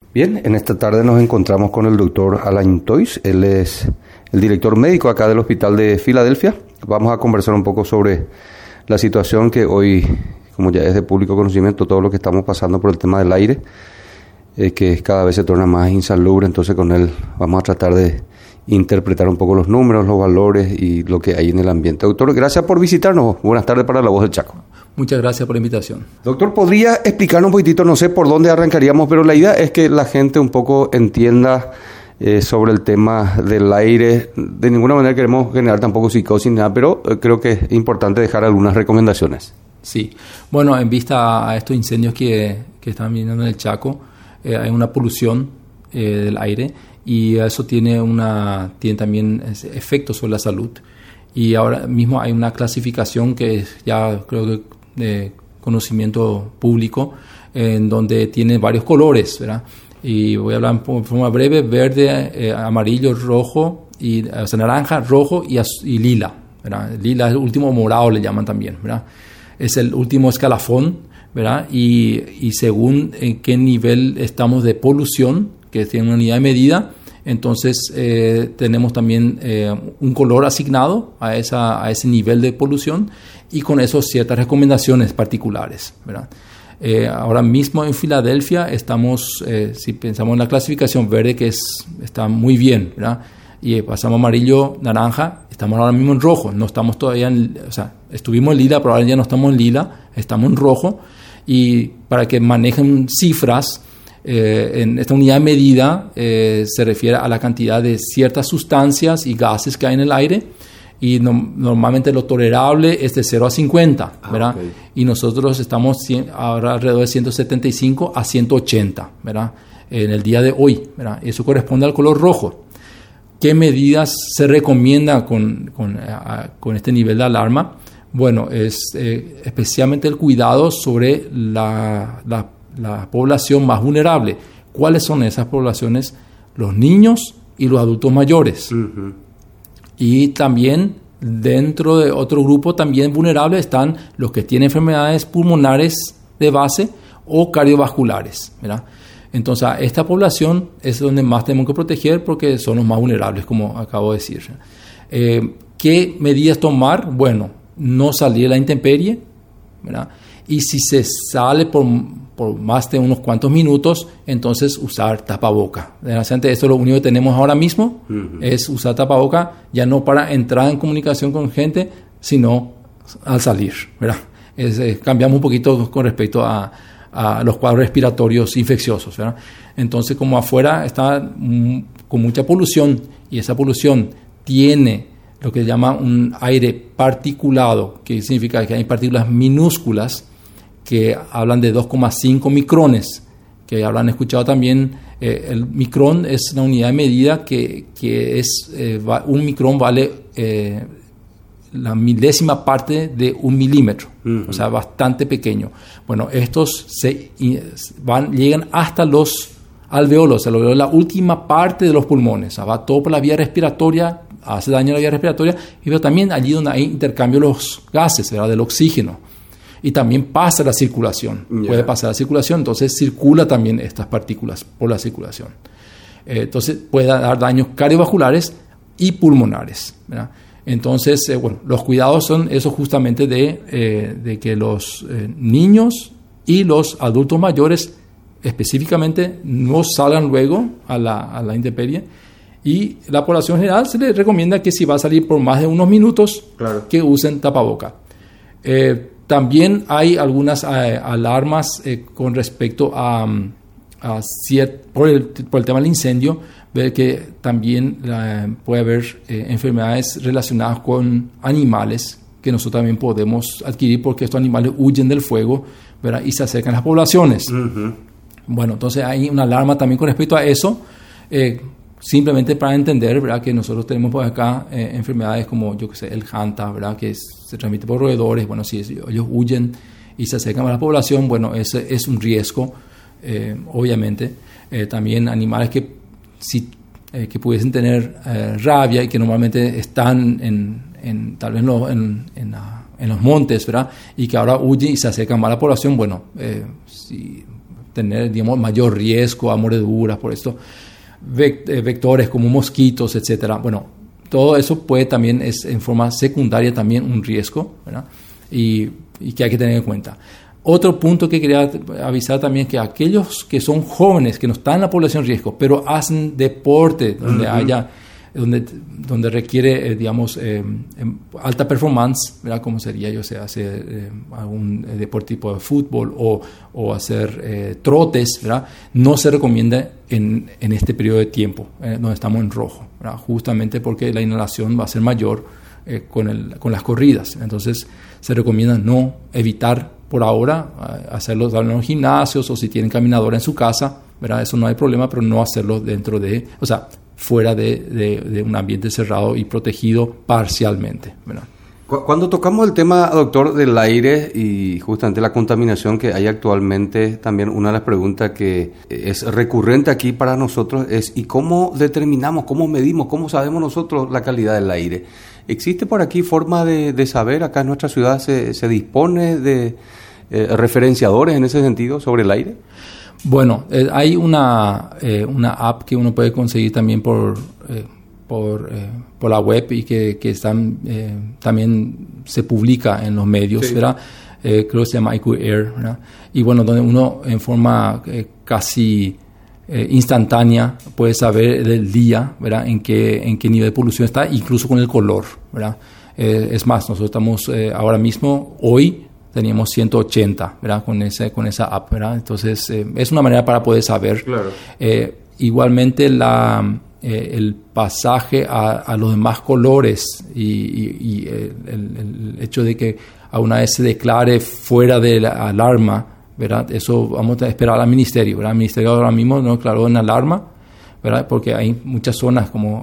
Bien, en esta tarde nos encontramos con el doctor Alain Tois. Él es el director médico acá del Hospital de Filadelfia. Vamos a conversar un poco sobre la situación que hoy, como ya es de público conocimiento, todo lo que estamos pasando por el tema del aire, que cada vez se torna más insalubre. Entonces con él vamos a tratar de interpretar un poco los números, los valores y lo que hay en el ambiente. Doctor, gracias por visitarnos. Buenas tardes para La Voz del Chaco. Muchas gracias por la invitación. Doctor, ¿podría explicarnos un poquitito? No sé por dónde arrancaríamos, pero la idea es que la gente un poco entienda sobre el tema del aire. De ninguna manera queremos generar tampoco psicosis ni nada, pero creo que es importante dejar algunas recomendaciones. Sí. Bueno, en vista a estos incendios que están viniendo en el Chaco, hay una polución del aire y eso tiene también efectos sobre la salud. Y ahora mismo hay una clasificación que ya creo que de conocimiento público, en donde tiene varios colores, ¿verdad? Y voy a hablar en forma breve: verde, amarillo, rojo, naranja, rojo y lila, ¿verdad? Lila es el último, morado le llaman también, ¿verdad? Es el último escalafón, ¿verdad? Y según en qué nivel estamos de polución, que tiene una unidad de medida, entonces tenemos también un color asignado a ese nivel de polución, y con eso ciertas recomendaciones particulares, ¿verdad? Ahora mismo en Filadelfia estamos, si pensamos en la clasificación verde, que está muy bien, ¿verdad? Y pasamos amarillo, naranja, estamos ahora mismo en rojo. No estamos todavía estuvimos en lila, pero ahora ya no estamos en lila, estamos en rojo. Y para que manejen cifras, en esta unidad de medida se refiere a la cantidad de ciertas sustancias y gases que hay en el aire, y normalmente lo tolerable es de 0 a 50, ¿verdad? Okay. Y nosotros estamos ahora alrededor de 175 a 180, ¿verdad? En el día de hoy, ¿verdad? Eso corresponde al color rojo. ¿Qué medidas se recomienda con este nivel de alarma? Bueno, es especialmente el cuidado sobre la población más vulnerable. ¿Cuáles son esas poblaciones? Los niños y los adultos mayores. Uh-huh. Y también dentro de otro grupo también vulnerable están los que tienen enfermedades pulmonares de base o cardiovasculares, ¿verdad? Entonces, a esta población es donde más tenemos que proteger, porque son los más vulnerables, como acabo de decir. ¿Qué medidas tomar? Bueno, no salir a la intemperie, ¿verdad? Y si se sale por más de unos cuantos minutos, entonces usar tapaboca. Desgraciadamente, esto es lo único que tenemos ahora mismo, uh-huh. Es usar tapaboca, ya no para entrar en comunicación con gente, sino al salir, ¿verdad? Cambiamos un poquito con respecto a los cuadros respiratorios infecciosos, ¿verdad? Entonces, como afuera está con mucha polución, y esa polución tiene lo que se llama un aire particulado, que significa que hay partículas minúsculas que hablan de 2,5 micrones, que habrán escuchado también. El micrón es una unidad de medida que es, un micrón vale la milésima parte de un milímetro, uh-huh. O sea, bastante pequeño. Bueno, estos llegan hasta los alveolos, la última parte de los pulmones, o sea, va todo por la vía respiratoria, hace daño a la vía respiratoria, pero también allí donde hay intercambio de los gases, ¿verdad? Del oxígeno. Y también pasa la circulación, puede pasar la circulación, entonces circula también estas partículas por la circulación. Entonces puede dar daños cardiovasculares y pulmonares, ¿verdad? Entonces, los cuidados son eso justamente de que los niños y los adultos mayores específicamente no salgan luego a la intemperie, y la población general se les recomienda que si va a salir por más de unos minutos, claro, que usen tapaboca. También hay algunas alarmas con respecto por el tema del incendio, ver que también puede haber enfermedades relacionadas con animales que nosotros también podemos adquirir, porque estos animales huyen del fuego, ¿verdad? Y se acercan a las poblaciones. Uh-huh. Bueno, entonces hay una alarma también con respecto a eso, simplemente para entender, ¿verdad?, que nosotros tenemos por acá enfermedades como, yo que sé, el Hanta, ¿verdad?, que se transmite por roedores. Bueno, si ellos huyen y se acercan a la población, bueno, ese es un riesgo, obviamente. También animales que pudiesen tener rabia y que normalmente están tal vez en los montes, ¿verdad?, y que ahora huyen y se acercan a la población. Bueno, si tener, digamos, mayor riesgo a mordeduras por esto, vectores como mosquitos, etcétera. Bueno, todo eso puede también, es en forma secundaria también un riesgo, ¿verdad? Y que hay que tener en cuenta. Otro punto que quería avisar también es que aquellos que son jóvenes, que no están en la población de riesgo, pero hacen deporte donde requiere, digamos, alta performance, ¿verdad? Como sería, yo sé, hacer algún deporte tipo de fútbol o hacer trotes, ¿verdad? No se recomienda en este periodo de tiempo, donde estamos en rojo, ¿verdad? Justamente porque la inhalación va a ser mayor con las corridas. Entonces, se recomienda evitar por ahora hacerlo en los gimnasios, o si tienen caminadora en su casa, ¿verdad? Eso no hay problema, pero no hacerlo fuera de un ambiente cerrado y protegido parcialmente, ¿verdad? Cuando tocamos el tema, doctor, del aire y justamente la contaminación que hay actualmente, también una de las preguntas que es recurrente aquí para nosotros es: ¿y cómo determinamos, cómo medimos, cómo sabemos nosotros la calidad del aire? ¿Existe por aquí forma de saber? Acá en nuestra ciudad se dispone de referenciadores en ese sentido sobre el aire. Bueno, hay una app que uno puede conseguir también por la web y que también se publica en los medios, sí. ¿Verdad? Creo que se llama IQ Air, ¿verdad? Y bueno, donde uno en forma casi instantánea puede saber del día, ¿verdad? En qué nivel de polución está, incluso con el color, ¿verdad? Es más, nosotros estamos ahora mismo, hoy teníamos 180, ¿verdad? Con esa app, ¿verdad? Entonces, es una manera para poder saber. Claro. Igualmente, el pasaje a los demás colores y el hecho de que a una vez se declare fuera de la alarma, ¿verdad? Eso vamos a esperar al ministerio, ¿verdad? El ministerio ahora mismo no declaró en alarma, ¿verdad? Porque hay muchas zonas como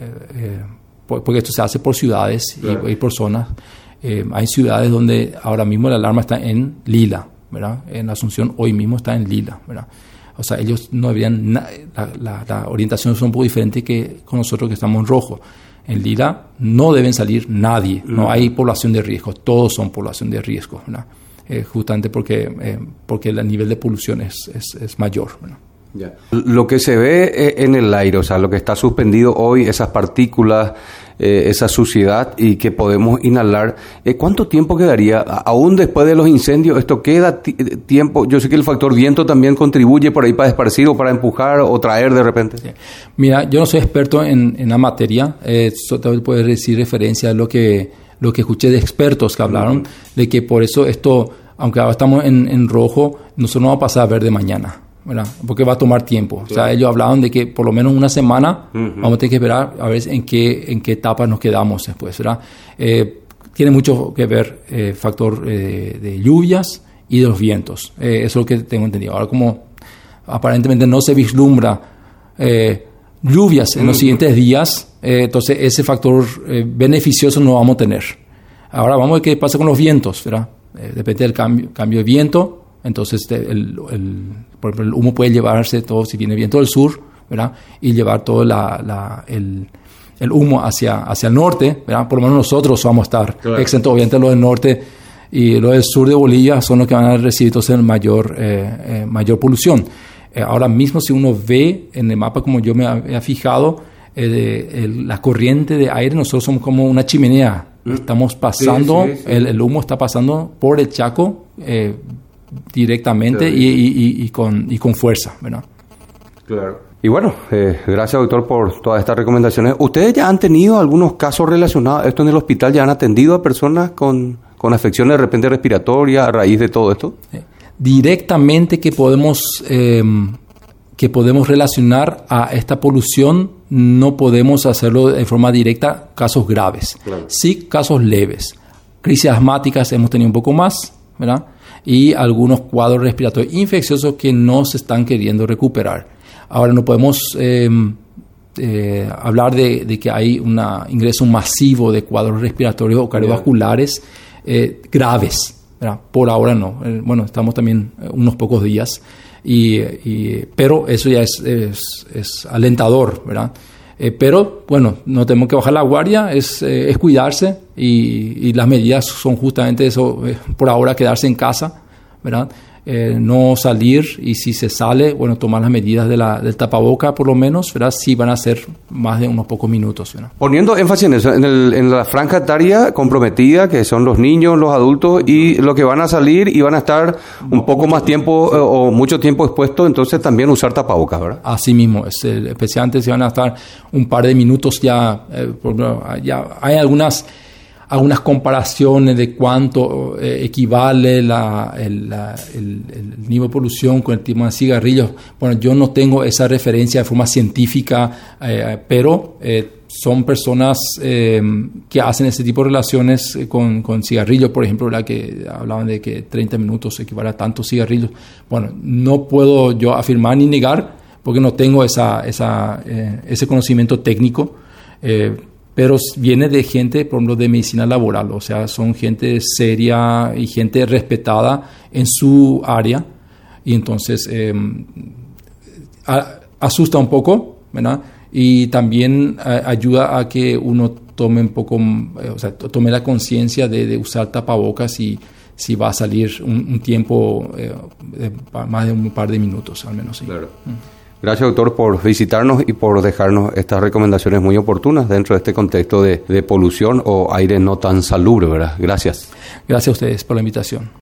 porque esto se hace por ciudades, claro. y por zonas. Hay ciudades donde ahora mismo la alarma está en lila, ¿verdad? En Asunción hoy mismo está en lila, ¿verdad? O sea, ellos no habían la orientación es un poco diferente que con nosotros que estamos en rojo. En lila no deben salir nadie, no hay población de riesgo, todos son población de riesgo, ¿verdad? Justamente porque el nivel de polución es mayor, ¿verdad? Ya. Lo que se ve en el aire, o sea, lo que está suspendido hoy, esas partículas, esa suciedad y que podemos inhalar, ¿cuánto tiempo quedaría? Aún después de los incendios, ¿esto queda tiempo? Yo sé que el factor viento también contribuye por ahí para esparcir o para empujar o traer de repente. Sí. Mira, yo no soy experto en la materia, solo puedo decir referencia a lo que escuché de expertos que hablaron, de que por eso esto, aunque ahora estamos en rojo, nosotros no va a pasar a verde mañana, ¿verdad? Porque va a tomar tiempo. Sí. O sea, ellos hablaban de que por lo menos una semana vamos a tener que esperar a ver en qué etapa nos quedamos después, ¿verdad? Tiene mucho que ver factor de lluvias y de los vientos. Eso es lo que tengo entendido. Ahora, como aparentemente no se vislumbra lluvias en los siguientes días, entonces ese factor beneficioso no vamos a tener. Ahora vamos a ver qué pasa con los vientos, ¿verdad? Depende del cambio de viento. Entonces, por ejemplo, el humo puede llevarse todo, si viene viento del sur, ¿verdad? Y llevar todo el humo hacia el norte, ¿verdad? Por lo menos nosotros vamos a estar exentos. Obviamente los del norte y los del sur de Bolivia son los que van a recibir entonces mayor polución. Ahora mismo, si uno ve en el mapa, como yo me había fijado, la corriente de aire, nosotros somos como una chimenea. Estamos pasando, sí. El humo está pasando por el Chaco, directamente y con fuerza, ¿verdad? Claro. Y bueno, gracias, doctor, por todas estas recomendaciones. ¿Ustedes ya han tenido algunos casos relacionados a esto en el hospital? ¿Ya han atendido a personas con afecciones de repente respiratorias a raíz de todo esto? Directamente que podemos relacionar a esta polución, no podemos hacerlo de forma directa, casos graves. Claro. Sí, casos leves. Crisis asmáticas hemos tenido un poco más, ¿verdad? Y algunos cuadros respiratorios infecciosos que no se están queriendo recuperar. Ahora no podemos hablar de que hay un ingreso masivo de cuadros respiratorios o cardiovasculares graves, ¿verdad? Por ahora no. Bueno, estamos también unos pocos días, pero eso ya es alentador, ¿verdad? Pero bueno, no tenemos que bajar la guardia, es cuidarse y las medidas son justamente eso, por ahora quedarse en casa, ¿verdad? no salir, y si se sale, bueno, tomar las medidas del tapaboca por lo menos, ¿verdad? Sí van a ser más de unos pocos minutos, ¿verdad? Poniendo énfasis en eso, en la franja etaria comprometida, que son los niños, los adultos, y los que van a salir y van a estar un poco más tiempo o mucho tiempo expuestos, entonces también usar tapabocas, ¿verdad? Así mismo, especialmente si van a estar un par de minutos ya, ya hay algunas comparaciones de cuánto equivale el nivel de polución con el tipo de cigarrillos. Bueno, yo no tengo esa referencia de forma científica, pero son personas que hacen ese tipo de relaciones con cigarrillos, por ejemplo, la que hablaban de que 30 minutos equivale a tantos cigarrillos. Bueno, no puedo yo afirmar ni negar porque no tengo ese conocimiento técnico, pero viene de gente, por ejemplo, de medicina laboral, o sea, son gente seria y gente respetada en su área, y entonces asusta un poco, ¿verdad? Y también ayuda a que uno tome un poco, o sea, tome la conciencia de usar tapabocas si va a salir un tiempo, más de un par de minutos al menos. Sí. Claro. Gracias, doctor, por visitarnos y por dejarnos estas recomendaciones muy oportunas dentro de este contexto de polución o aire no tan salubre, ¿verdad? Gracias. Gracias a ustedes por la invitación.